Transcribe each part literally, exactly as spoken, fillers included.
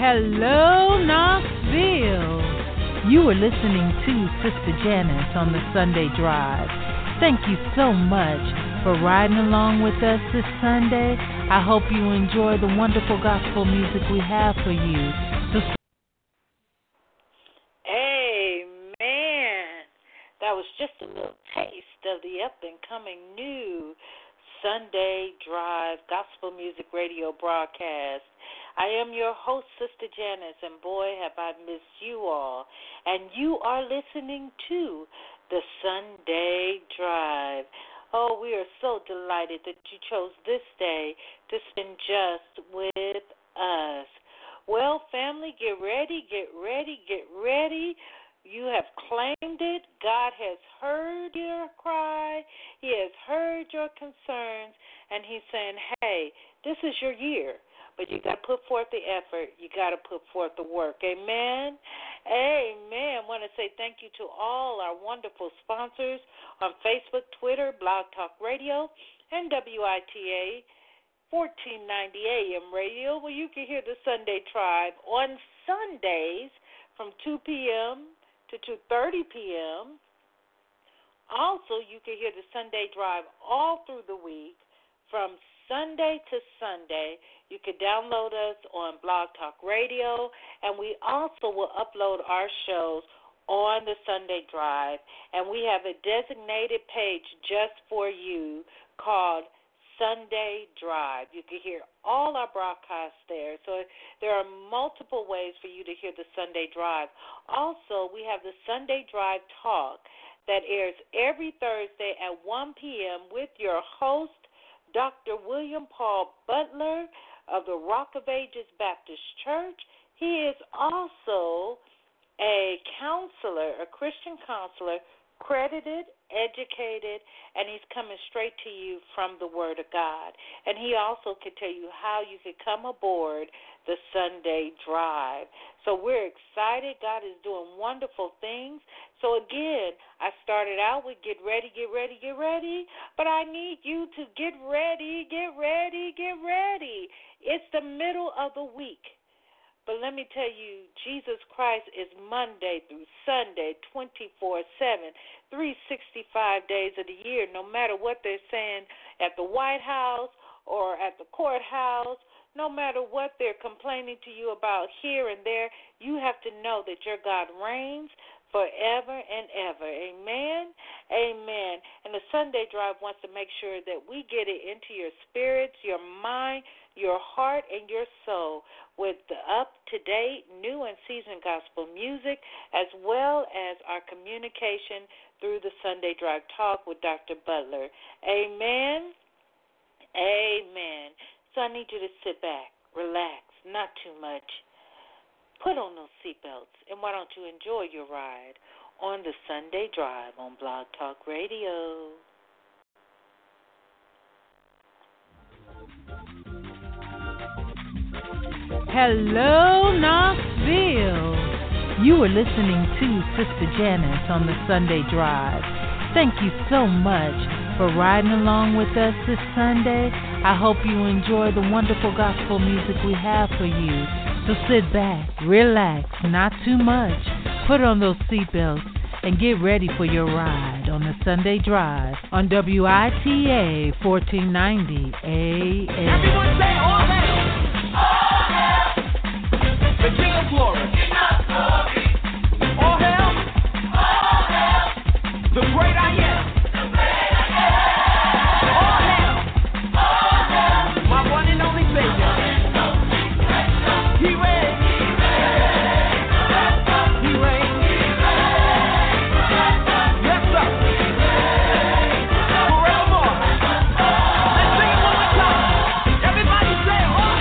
Hello, Knoxville. You are listening to Sister Janice on the Sunday Drive. Thank you so much for riding along with us this Sunday. I hope you enjoy the wonderful gospel music we have for you. So Amen. That was just a little taste of the up-and-coming new Sunday Drive Gospel Music Radio broadcast. I am your host, Sister Janice, and boy, have I missed you all. And you are listening to the Sunday Drive. Oh, we are so delighted that you chose this day to spend just with us. Well, family, get ready, get ready, get ready. You have claimed it. God has heard your cry. He has heard your concerns, and he's saying, hey, this is your year. But you got to put forth the effort. You got to put forth the work. Amen? Amen. I want to say thank you to all our wonderful sponsors on Facebook, Twitter, Blog Talk Radio, and W I T A fourteen ninety A M Radio, where you can hear the Sunday Tribe on Sundays from two p.m. to two thirty p.m. Also, you can hear the Sunday Drive all through the week from Sunday to Sunday. You can download us on Blog Talk Radio, and we also will upload our shows on the Sunday Drive. And we have a designated page just for you called Sunday Drive. You can hear all our broadcasts there. So there are multiple ways for you to hear the Sunday Drive. Also, we have the Sunday Drive Talk that airs every Thursday at one p.m. with your host, Doctor William Paul Butler of the Rock of Ages Baptist Church. He is also a counselor, a Christian counselor, credited, educated, and he's coming straight to you from the Word of God. And he also can tell you how you can come aboard the Sunday Drive. So we're excited. God is doing wonderful things. So again, I started out with get ready, get ready, get ready, but I need you to get ready, get ready, get ready. It's the middle of the week. But let me tell you, Jesus Christ is Monday through Sunday, twenty-four seven, three hundred sixty-five days of the year, no matter what they're saying at the White House or at the courthouse, no matter what they're complaining to you about here and there, you have to know that your God reigns forever and ever. Amen? Amen. And the Sunday Drive wants to make sure that we get it into your spirits, your mind, your heart, and your soul with the up-to-date, new and seasoned gospel music, as well as our communication through the Sunday Drive Talk with Doctor Butler. Amen? Amen. So I need you to sit back, relax, not too much. Put on those seatbelts, and why don't you enjoy your ride on the Sunday Drive on Blog Talk Radio. hello, Knoxville. You are listening to Sister Janice on the Sunday Drive. Thank you so much for riding along with us this Sunday. I hope you enjoy the wonderful gospel music we have for you. So sit back, relax, not too much. Put on those seatbelts and get ready for your ride on the Sunday Drive on W I T A fourteen ninety A M. Everyone say all hail. All hail. The King of Glory. King of Glory. All hail. All hail. The great I am. The great I am. All hail. All hail. My one and only Savior. He reigns. He reigns. Yes, sir. Forevermore. Let's sing it one more time. Everybody say, oh.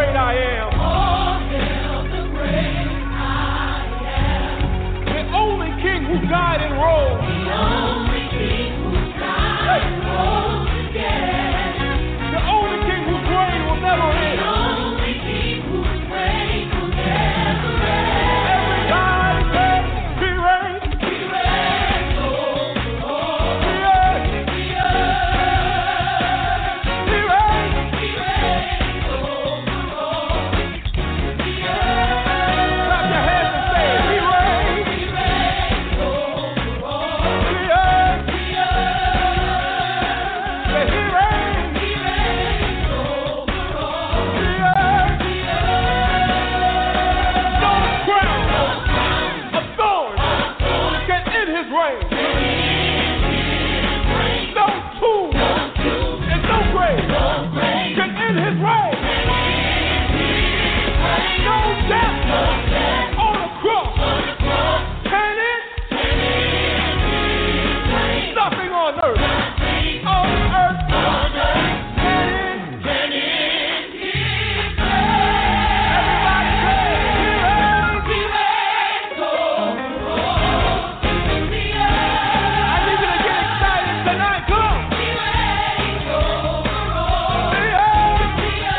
great I am. Oh, hail the great I am. The only king who died and rose. The only king who died and rose again. The only king whose reign will never The end. only king whose reign will never end. Everybody say, He reigns. He reigns over all He reigns. the earth. He reigns. He reigns over all the earth. Clap your hands and say, He reigns. He reigns over all He reigns. the earth. Say, He reigns. He reigns over all He reigns. the earth. No crown No crown of thorns of thorns can end His reign. can end His reign. No tomb No tomb, and no grave no grave can end His reign. can end His reign. No death No death on the cross on the cross can end. can end His reign. Nothing on earth, Nothing on earth on earth can end. can end His Everybody say, He reigns. reign. He reigns over all the I earth. need you to get excited tonight. Come on. He reigns over all He the reigns. earth. He reigns.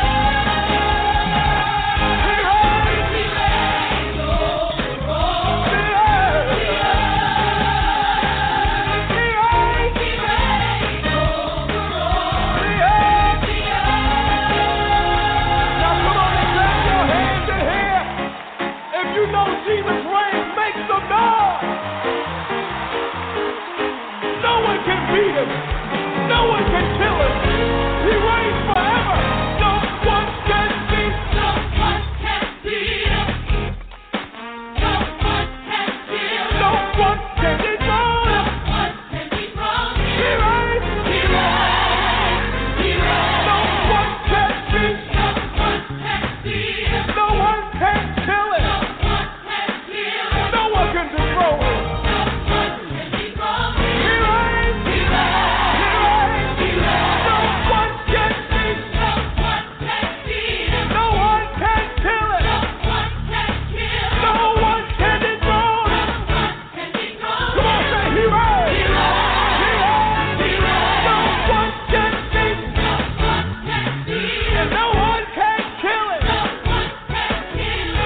He reigns over all He the reigns. earth. He reigns. He reigns over all He the reigns. earth. Now come on and clap your hands in here. If you know Jesus reigns, make some noise. No one can beat Him. No one can kill Him. He reigns forever. No one can beat Him. No one can beat him. No one can kill him. No one can dethrone Him. No one can dethrone He him. reigns. He reigns. He reigns. No one can beat Him. No one can beat him. No one can kill Him. No one can kill him. No one can dethrone Him. No one can dethrone He him. reigns. He reigns. He reigns. He reigns. No one can beat Him. No one can beat him. No one can kill Him. No one can kill him. No one can dethrone No Him. one can dethrone Come on, him. say He reigns. He reigns. He reigns. He reigns. No one can beat Him. No one can beat him. And no one can kill Him. No one can kill him. No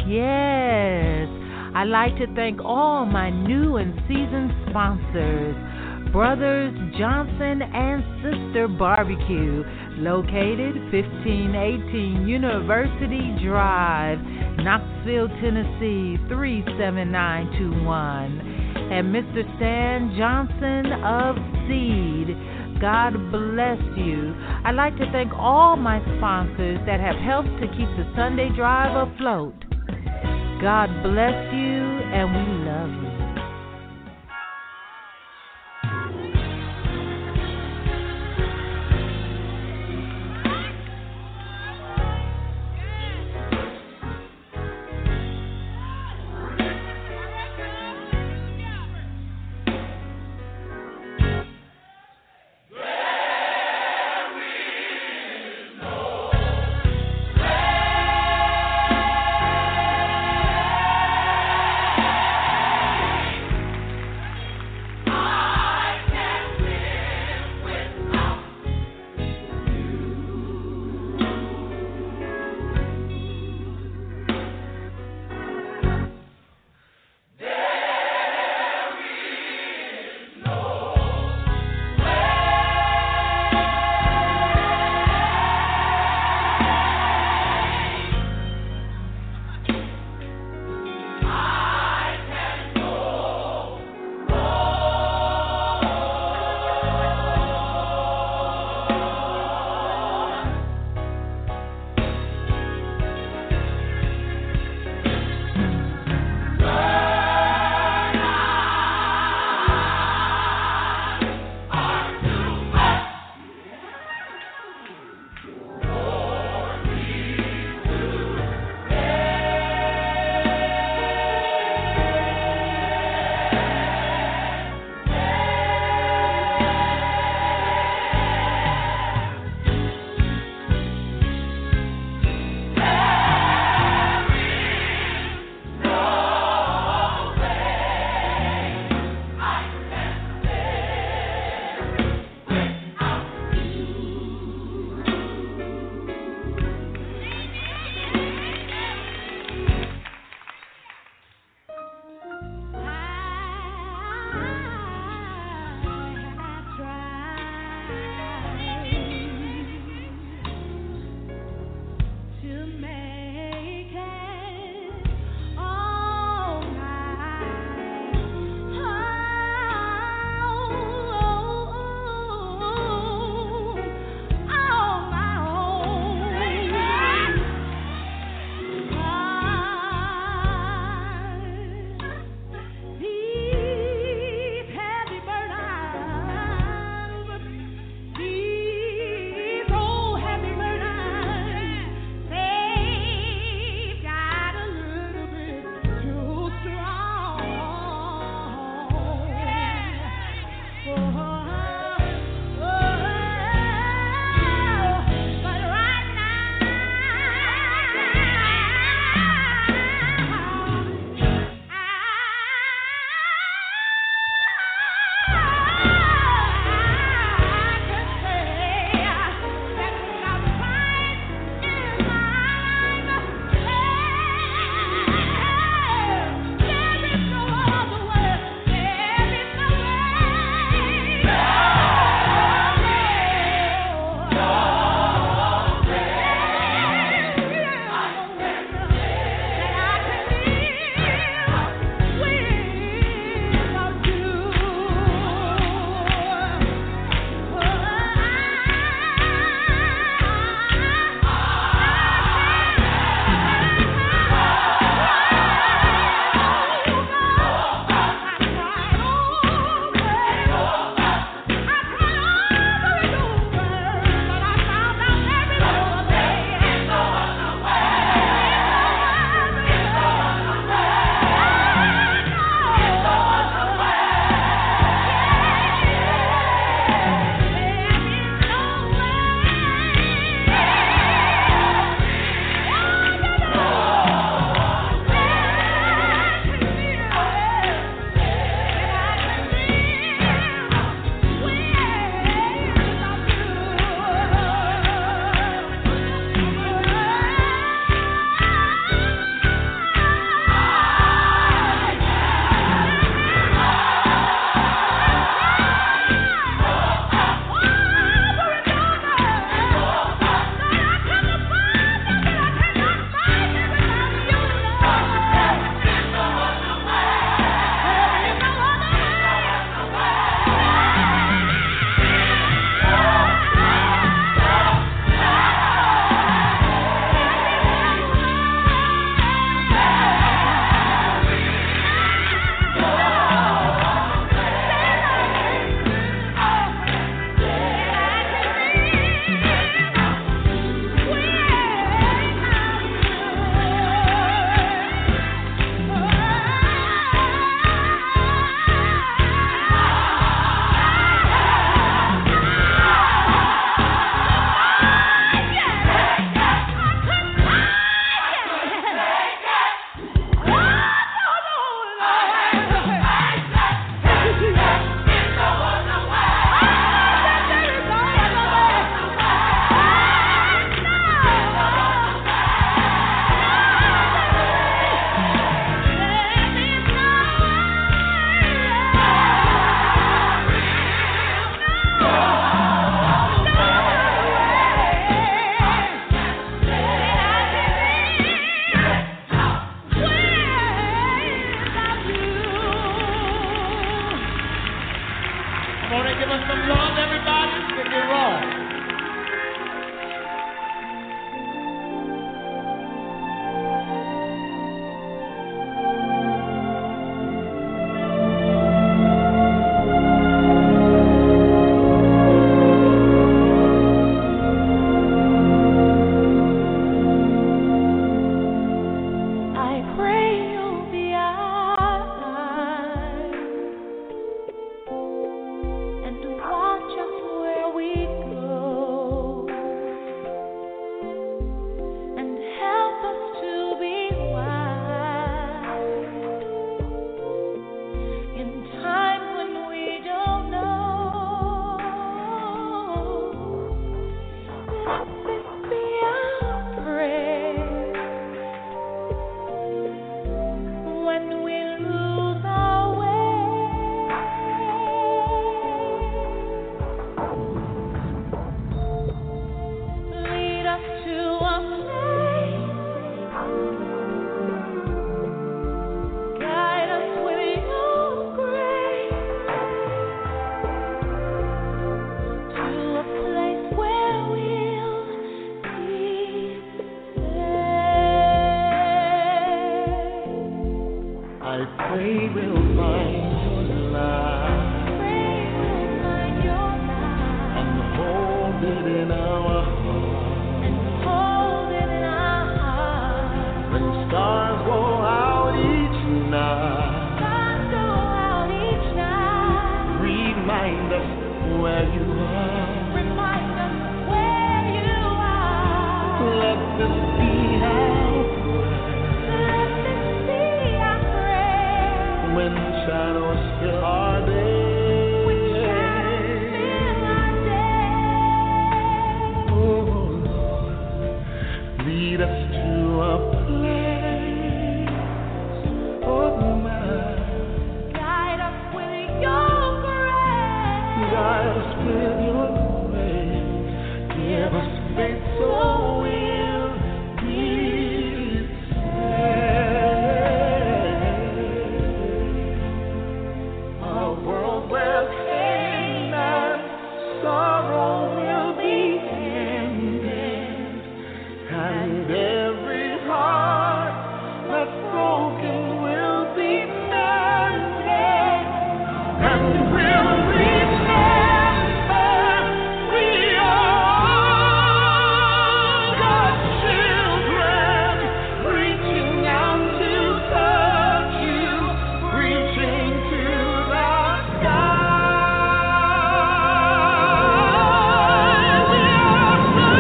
Yes, I'd like to thank all my new and seasoned sponsors, Brothers Johnson and Sister Barbecue, located fifteen eighteen University Drive, Knoxville, Tennessee three seven nine two one, and Mister Stan Johnson of Seed. God bless you. I'd like to thank all my sponsors that have helped to keep the Sunday Drive afloat. God bless you, and we love you. pray we'll find your light. Pray we'll find your light. And hold it in our heart. And hold it in our heart. When stars go out each night, Stars go out each night. remind us where you are. Remind us where you are. Let this be our Let this be our prayer. when shadows fill our day. When shadows fill our day. Oh Lord, lead us to a place of mine. Guide us with your grace. Guide us with your grace. Give us faith so we'll be saved. A world where pain and sorrow will be ended, and every heart that's broken will be mended, and we'll remember we are God's children, reaching out to touch you, reaching to the sky. We are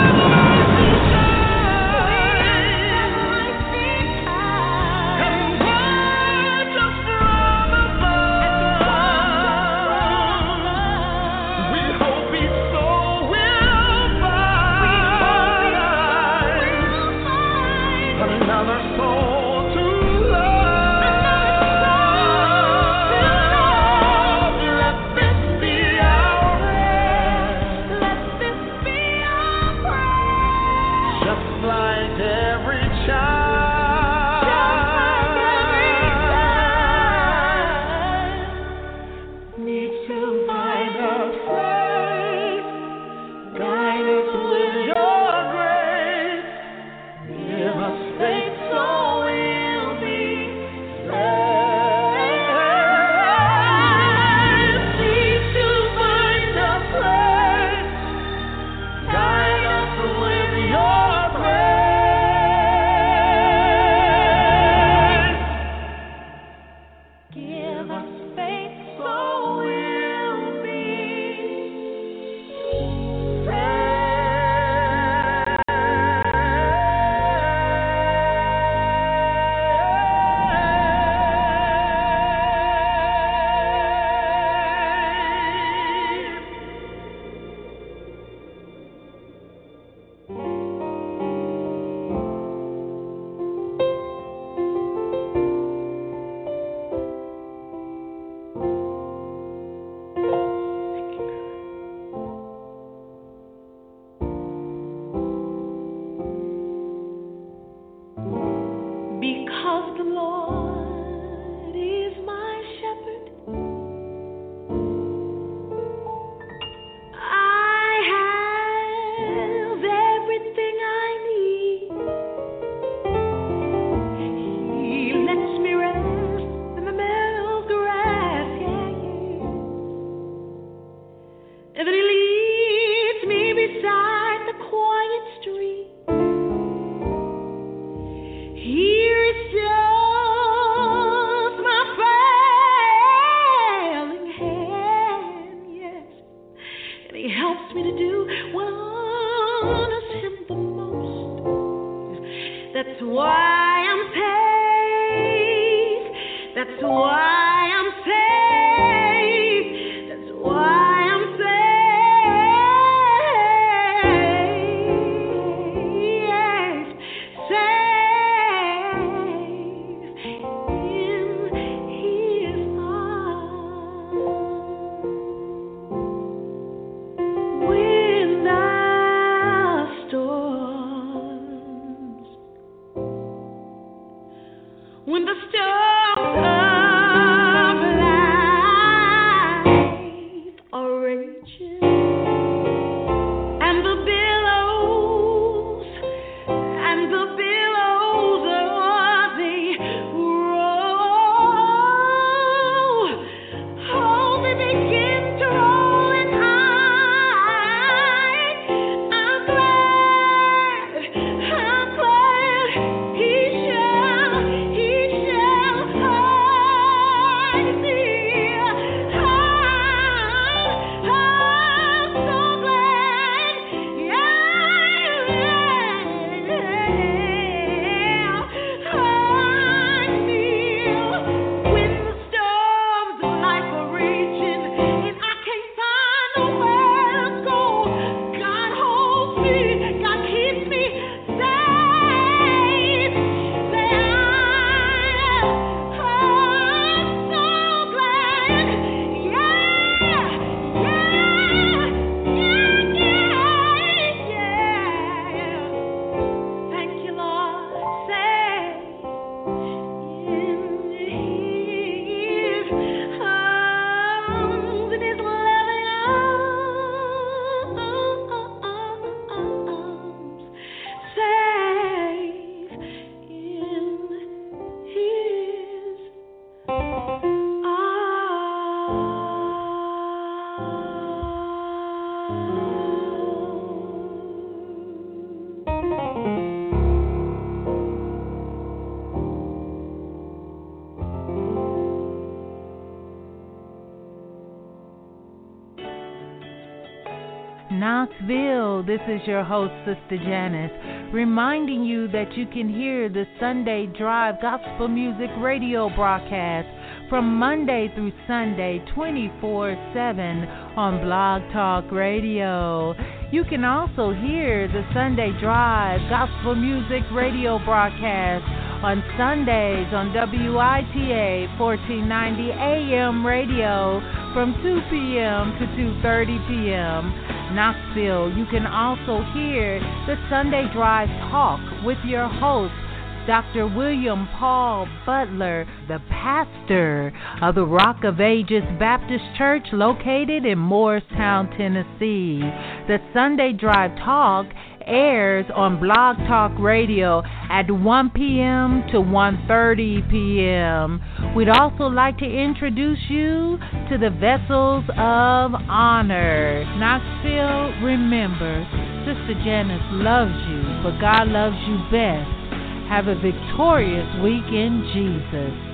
another soul to love. Let this be our rest. Let this be our prayer. Just like every child. Need to find a place. Guide us with your grace. Give us faith so we'll be saved. Need to find a place. Guide us with your grace. Give us faith so we'll be because the Lord is my shepherd. I have everything I need. He lets me rest in the meadow grass, yeah, yeah. And then he leads me beside the quiet stream. He restores my failing hand, yes, and he helps me to do what honors him the most. That's why I'm safe. That's why I'm safe. That's why I'm safe. When the storms of life are raging and the billows and the billows are they roll, Knoxville. This is your host, Sister Janice, reminding you that you can hear the Sunday Drive Gospel Music Radio broadcast from Monday through Sunday, twenty-four seven on Blog Talk Radio. You can also hear the Sunday Drive Gospel Music Radio broadcast on Sundays on W I T A fourteen ninety A M radio from two p.m. to two thirty p.m. Knoxville, you can also hear the Sunday Drive Talk with your host, Doctor William Paul Butler, the pastor of the Rock of Ages Baptist Church located in Morristown, Tennessee. The Sunday Drive Talk airs on Blog Talk Radio at one p.m. to one thirty p.m. We'd also like to introduce you to the Vessels of Honor. Knoxville, remember, Sister Janice loves you, but God loves you best. Have a victorious week in Jesus.